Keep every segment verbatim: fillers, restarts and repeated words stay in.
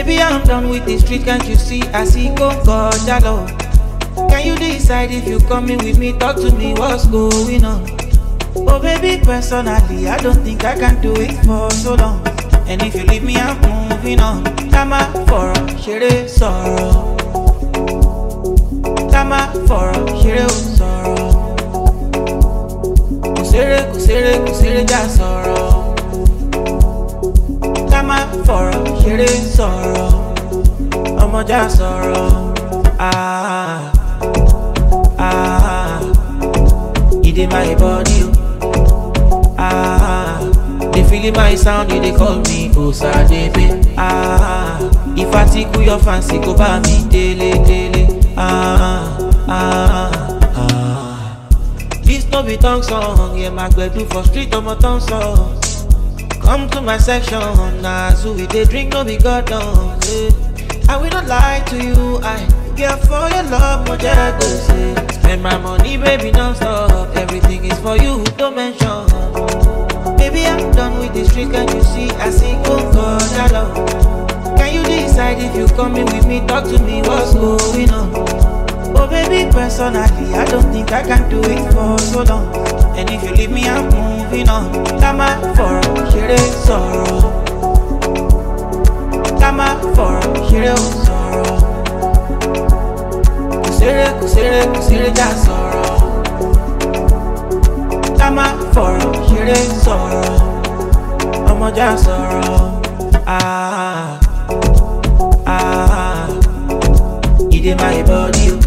Baby, I'm done with the street, can't you see? I see go go jalo. Can you decide if you coming with me? Talk to me, what's going on? Oh baby, personally, I don't think I can do it for so long. And if you leave me, I'm moving on. Tama for a share sorrow. Tama for a share sorrow. Kusere, kusere, kusere, ja sorrow. Tama for a share sorrow. Omo ja sorrow. Ah, ah, it in my body. Ah, they feeling my sound, they call me Osadebe. Ah, if I tickle your fancy, go by me daily, daily. Ah, ah, ah. This no be tongue song, yeah, my do for street on my tongue song. Come to my section, nah, so we they drink, no be God down. Yeah. I will not lie to you, I care for your love, my jago say. Spend my money, baby, don't stop. Everything is for you, don't mention. Baby, I'm done with the street, can't you see? I see go go jalo. Can you decide if you coming with me? Talk to me, what's going on? Oh baby, personally, I don't think I can do it for so long. And if you leave me, I'm moving on. Tama for a share sorrow. Tama for a share sorrow. Kusere, kusere, kusere, ja sorrow. Tama for a share sorrow. Omo ja sorrow. Ah, ah, it in my body.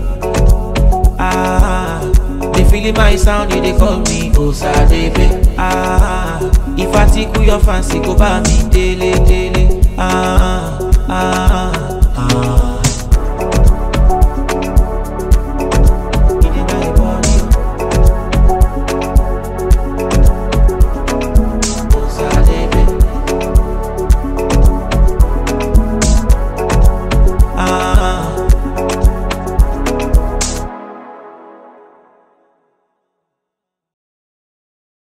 Ah, they feeling my sound, they call me Osadebe. Ah, if I tickle your fancy, go by me daily, daily. Ah, ah, ah.